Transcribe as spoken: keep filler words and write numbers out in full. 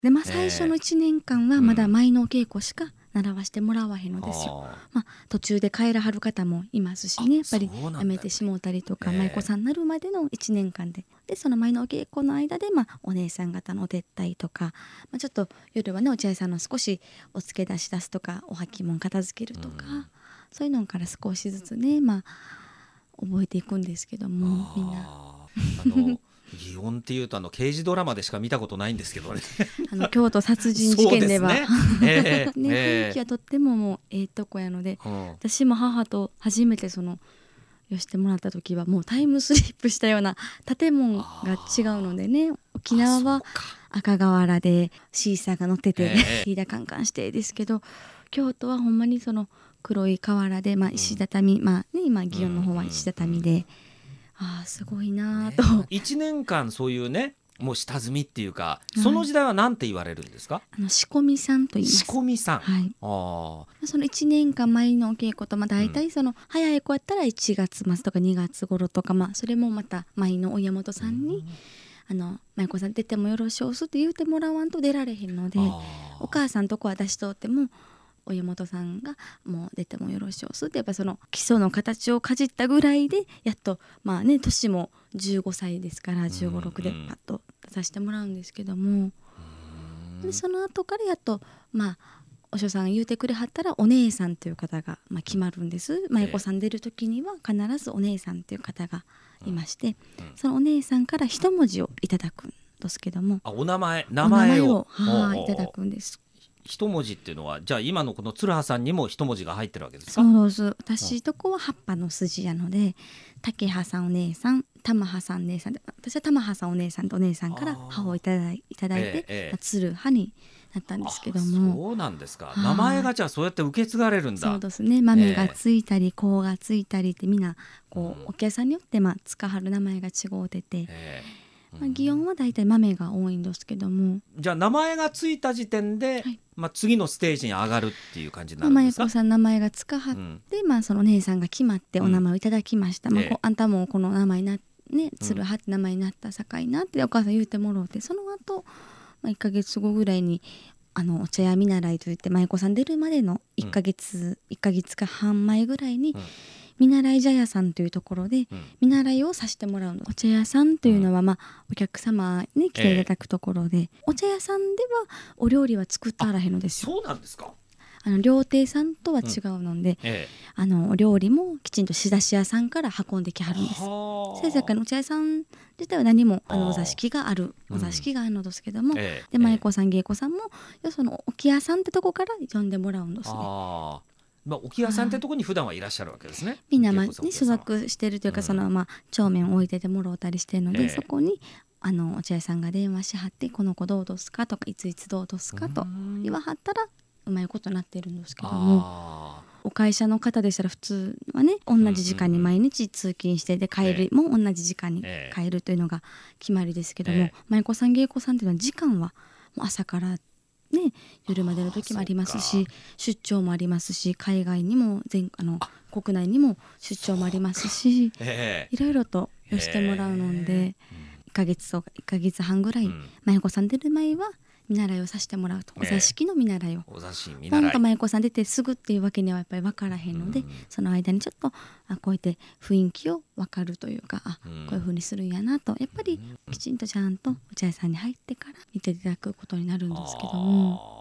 で、まあ、最初のいちねんかんはまだ舞のお稽古しか習わしてもらわへんのですよ。まあ、途中で帰らはる方もいますしね、やっぱりやめてしもうたりとか、舞妓さんになるまでのいちねんかんで、でその舞のお稽古の間で、まあ、お姉さん方のお手伝いとか、まあ、ちょっと夜はねお茶屋さんの少しお付け出し出すとか、お履物片付けるとか、うん、そういうのから少しずつね、まあ、覚えていくんですけども、みんな。 あの祇園っていうとあの刑事ドラマでしか見たことないんですけどねあの京都殺人事件ではねえーね、 えー、 雰囲気はとってももうええとこやので、 うん、 私も母と初めてその寄してもらった時はもうタイムスリップしたような、建物が違うのでね、沖縄は赤瓦でシーサーが乗ってて、えー、リーダーカンカンしてですけど、京都はほんまにその黒い瓦で、まあ、石畳、うん、まあね、今祇園の方は石畳で、うんうん、ああすごいなと、ね、 いちねんかんそういうねもう下積みっていうか、その時代は何て言われるんですか？はい、 あの仕込みさんと言います。 仕込みさん、 はい、 あそのいちねんかん舞のお稽古と、まあ、大体その、うん、早い子やったらいちがつ末とかにがつ頃とか、まあ、それもまた舞の親元さんに、うん、あの舞子さん出てもよろしおすって言うてもらわんと出られへんので、お母さんとこは出しとっても親元さんがもう出てもよろしおすって、やっぱその基礎の形をかじったぐらいでやっとまあね、年もじゅうごさいですからじゅうご、ろくでパッと出させてもらうんですけども、でその後からやっとまあお師匠さんが言うてくれはったらお姉さんという方がまあ決まるんです。舞妓さん出る時には必ずお姉さんという方がいまして、そのお姉さんから一文字をいただくんですけども、 あお名前名前をはいただくんです。 一文字っていうのはじゃあ今のこの鶴葉さんにも一文字が入ってるわけですか？ そうです。私とこは葉っぱの筋やので、竹葉さんお姉さん、玉葉さんお姉さんで、私は玉葉さんお姉さんとお姉さんから葉をいただい、いただいて、ええまあ、鶴葉になったんですけども。 そうなんですか。名前がじゃあそうやって受け継がれるんだ。 そうですね。豆がついたり香がついたりってみんなこう、うん、お客さんによってまあ使はる名前が違うてて、えーまあ、祇園はだいたい豆が多いんですけども、 じゃあ名前がついた時点で、はい、まあ、次のステージに上がるっていう感じになるんですか？ 舞妓さん名前がつかはって、うんまあ、その姉さんが決まってお名前をいただきました、うんまあ、こうあんたもこの名前になってね、鶴葉って名前になったさかいなってお母さん言うてもろうて、その後、まあ、いっかげつごぐらいにあのお茶屋見習いといって舞妓さん出るまでのいっかげつ、うん、いっかげつかはん前ぐらいに、うん見習い茶屋さんというところで見習いをさせてもらうの。お茶屋さんというのは、まあ、お客様に来ていただくところで、えー、お茶屋さんではお料理は作ってあらへんのですよ。 そうなんですか。 あの料亭さんとは違うので、うんえー、あのお料理もきちんと仕出し屋さんから運んできはるんです。せいぜいのお茶屋さん自体は何もあのお座敷があるお座敷があるのですけども、うんえー、で舞妓さん芸妓さんもその置屋さんってとこから呼んでもらうんですね。 あまあ、置屋さんってとこに普段はいらっしゃるわけですね。 みんな、まあね、所属してるというか、うん、そのまあ帳面を置いててもろうたりしてるので、えー、そこにあのお茶屋さんが電話しはってこの子どうどすかとかいついつどうどすかと言わはったらうまいことなってるんですけども、お会社の方でしたら普通はね同じ時間に毎日通勤してで帰るも同じ時間に帰るというのが決まりですけども、えー、舞妓さん芸妓さんというのは時間はもう朝からね、夜までの時もありますし出張もありますし海外にも全あの国内にも出張もありますし、えー、いろいろと寄してもらうので、えー、いっかげつとかいっかげつはんぐらい、うん、舞妓さん出る前は見習いをさせてもらうと、お座敷の見習いを、 お座敷見ポ習いンと舞妓さん出てすぐっていうわけにはやっぱり分からへんので、うん、その間にちょっとあこうやって雰囲気を分かるというかあ、うん、こういう風にするんやなとやっぱりきちんとちゃんとお茶屋さんに入ってから見ていただくことになるんですけども。